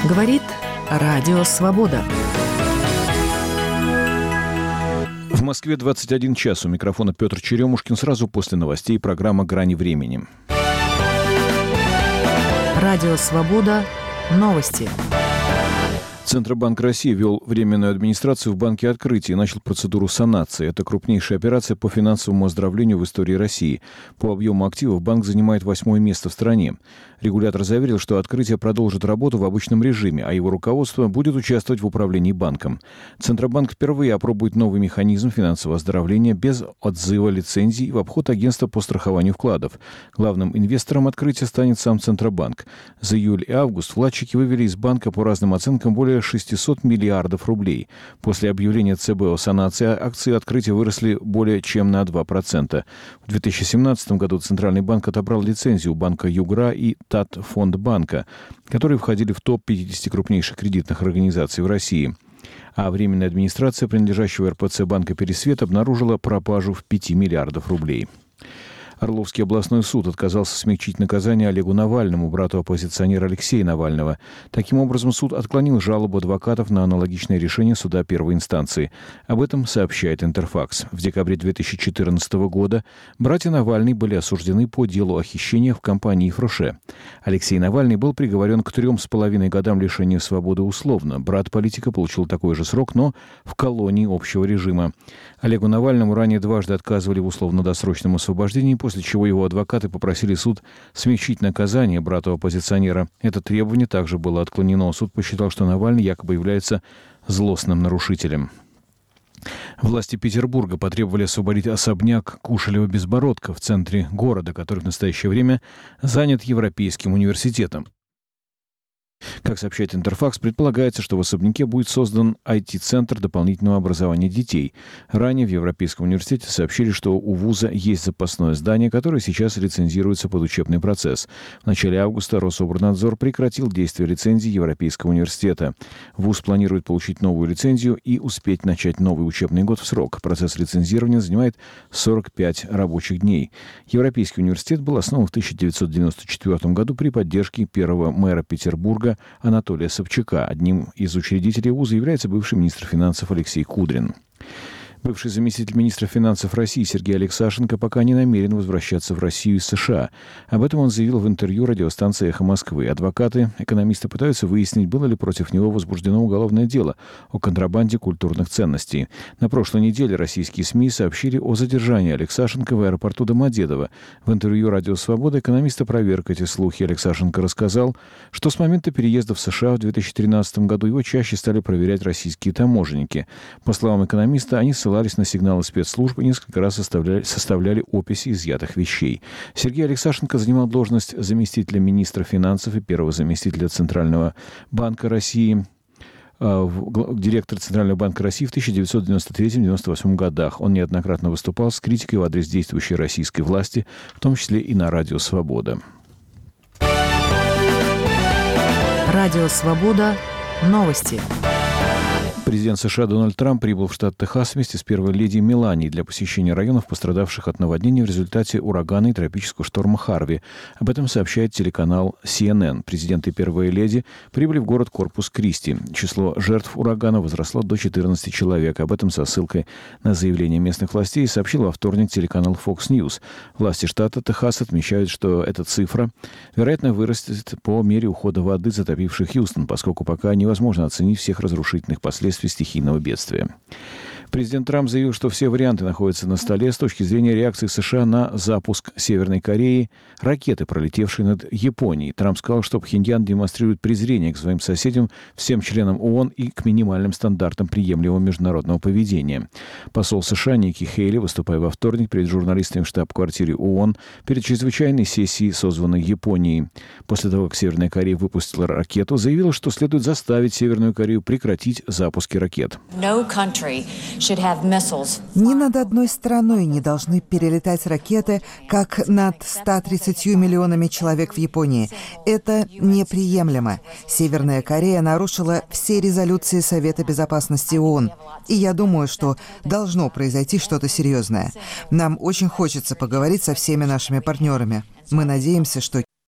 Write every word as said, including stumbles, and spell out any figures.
Говорит Радио Свобода. В Москве двадцать один час. У микрофона Петр Черемушкин. Сразу после новостей программа «Грани времени». Радио Свобода. Новости. Центробанк России ввел временную администрацию в Банке Открытия и начал процедуру санации. Это крупнейшая операция по финансовому оздоровлению в истории России. По объему активов банк занимает восьмое место в стране. Регулятор заверил, что Открытие продолжит работу в обычном режиме, а его руководство будет участвовать в управлении банком. Центробанк впервые опробует новый механизм финансового оздоровления без отзыва лицензий в обход агентства по страхованию вкладов. Главным инвестором Открытия станет сам Центробанк. За июль и август вкладчики вывели из банка по разным оценкам более шестьсот миллиардов рублей. После объявления ЦБ о санации акции Открытия выросли более чем на два процента. В две тысячи семнадцатом году Центральный банк отобрал лицензию у банка Югра и Татфондбанка, которые входили в топ пятьдесят крупнейших кредитных организаций в России. А временная администрация, принадлежащего эр пэ цэ банка «Пересвет», обнаружила пропажу в пяти миллиардов рублей. Орловский областной суд отказался смягчить наказание Олегу Навальному, брату оппозиционера Алексея Навального. Таким образом, суд отклонил жалобу адвокатов на аналогичное решение суда первой инстанции. Об этом сообщает Интерфакс. В декабре две тысячи четырнадцатого года братья Навальный были осуждены по делу о хищениях в компании «Фруше». Алексей Навальный был приговорен к трем с половиной годам лишения свободы условно. Брат политика получил такой же срок, но в колонии общего режима. Олегу Навальному ранее дважды отказывали в условно-досрочном освобождении, после чего его адвокаты попросили суд смягчить наказание брату оппозиционера. Это требование также было отклонено. Суд посчитал, что Навальный якобы является злостным нарушителем. Власти Петербурга потребовали освободить особняк Кушелева-Безбородко в центре города, который в настоящее время занят Европейским университетом. Как сообщает Интерфакс, предполагается, что в особняке будет создан ай ти-центр дополнительного образования детей. Ранее в Европейском университете сообщили, что у вуза есть запасное здание, которое сейчас лицензируется под учебный процесс. В начале августа Рособорнадзор прекратил действие лицензии Европейского университета. Вуз планирует получить новую лицензию и успеть начать новый учебный год в срок. Процесс лицензирования занимает сорок пять рабочих дней. Европейский университет был основан в тысяча девятьсот девяносто четвёртом году при поддержке первого мэра Петербурга Анатолия Собчака. Одним из учредителей вуза является бывший министр финансов Алексей Кудрин. Бывший заместитель министра финансов России Сергей Алексашенко пока не намерен возвращаться в Россию из США. Об этом он заявил в интервью радиостанции «Эхо Москвы». Адвокаты, экономисты пытаются выяснить, было ли против него возбуждено уголовное дело о контрабанде культурных ценностей. На прошлой неделе российские СМИ сообщили о задержании Алексашенко в аэропорту Домодедово. В интервью «Радио Свобода» экономист опроверг эти слухи. Алексашенко рассказал, что с момента переезда в США в две тысячи тринадцатом году его чаще стали проверять российские таможенники. По словам экономиста, они ссылались на сигналы спецслужб и несколько раз составляли, составляли описи изъятых вещей. Сергей Алексашенко занимал должность заместителя министра финансов и первого заместителя Центрального банка России, э, директора Центрального банка России в тысяча девятьсот девяносто третьем — девяносто восьмом годах. Он неоднократно выступал с критикой в адрес действующей российской власти, в том числе и на Радио Свобода. Радио Свобода. Новости. Президент США Дональд Трамп прибыл в штат Техас вместе с первой леди Меланией для посещения районов, пострадавших от наводнений в результате урагана и тропического шторма Харви. Об этом сообщает телеканал си эн эн. Президент и первая леди прибыли в город Корпус-Кристи. Число жертв урагана возросло до четырнадцати человек. Об этом со ссылкой на заявление местных властей сообщил во вторник телеканал Fox News. Власти штата Техас отмечают, что эта цифра, вероятно, вырастет по мере ухода воды, затопившей Хьюстон, поскольку пока невозможно оценить всех разрушительных последствий стихийного бедствия. Президент Трамп заявил, что все варианты находятся на столе с точки зрения реакции США на запуск Северной Кореи ракеты, пролетевшей над Японией. Трамп сказал, что Пхеньян демонстрирует презрение к своим соседям, всем членам ООН и к минимальным стандартам приемлемого международного поведения. Посол США Ники Хейли, выступая во вторник перед журналистами в штаб-квартире ООН перед чрезвычайной сессией, созванной Японией, после того, как Северная Корея выпустила ракету, заявила, что следует заставить Северную Корею прекратить запуски ракет. Ни над одной страной не должны перелетать ракеты, как над ста тридцатью миллионами человек в Японии. Это неприемлемо. Северная Корея нарушила все резолюции Совета Безопасности ООН. И я думаю, что должно произойти что-то серьезное. Нам очень хочется поговорить со всеми нашими партнерами. Мы надеемся, что